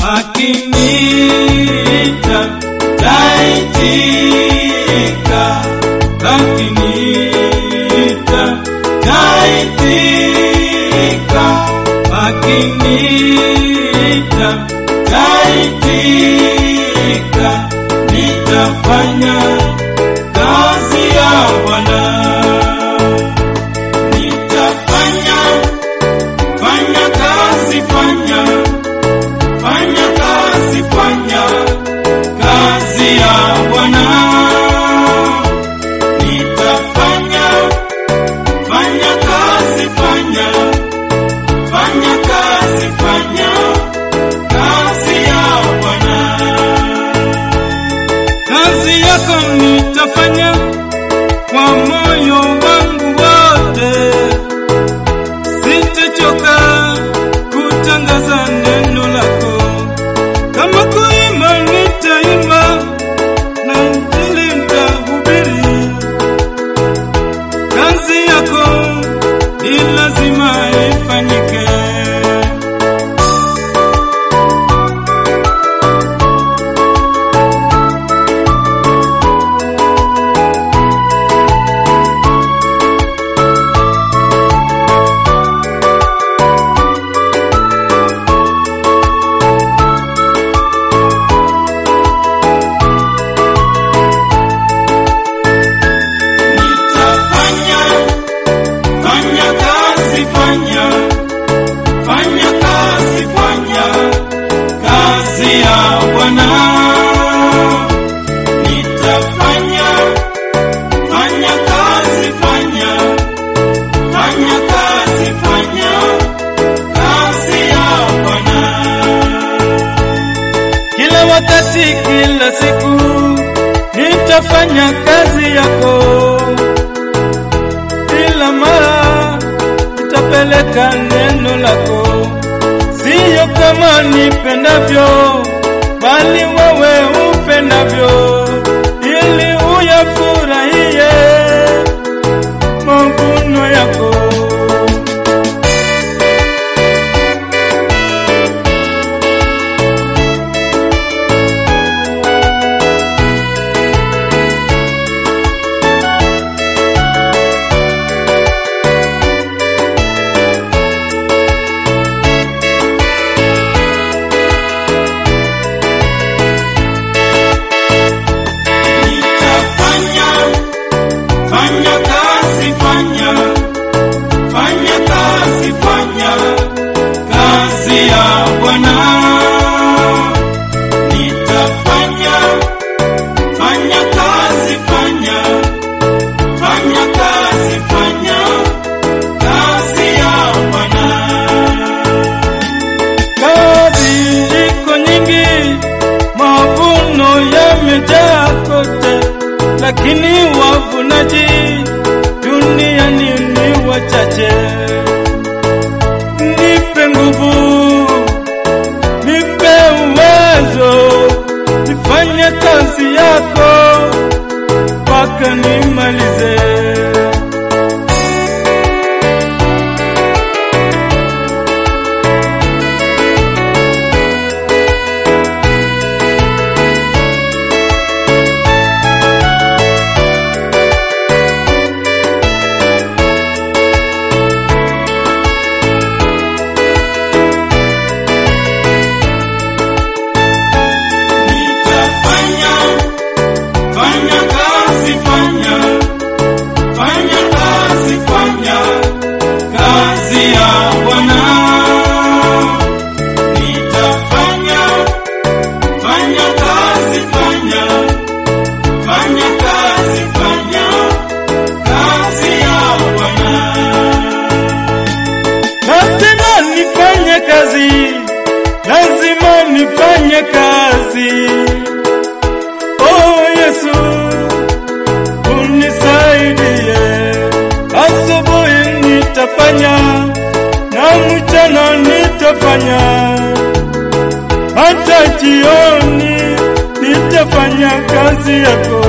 Akiniita naitika, akiniita naitika, akiniita naitika, nitafanya kazi ya Bwana. Nitafanya kazi, fanya kazi, kazi ya Bwana. Nitafanya kazi, fanya kazi, kazi ya Bwana. Kazi yako nitafanya kwa moyo wangu wote, sitachoka kutangaza neno lako. Kama kuimba nitaimba, na injili nitahubiri. Kazi yako ni lazima ifanyike. Wakati kila siku nitafanya kazi yako, kila mara nitapeleka neno lako, sio kama nipendavyo, bali wewe upendavyo, ili uyafurahie mavuno yako. Lakini wavunaji duniani ni wachache. Nipe nguvu, nipe uwezo, nifanye kazi yako mpaka nimalize. Lazima nifanye kazi. Oh Yesu, unisaidie. Asubuhi nitafanya na mchana nitafanya, hata jioni nitafanya kazi yako.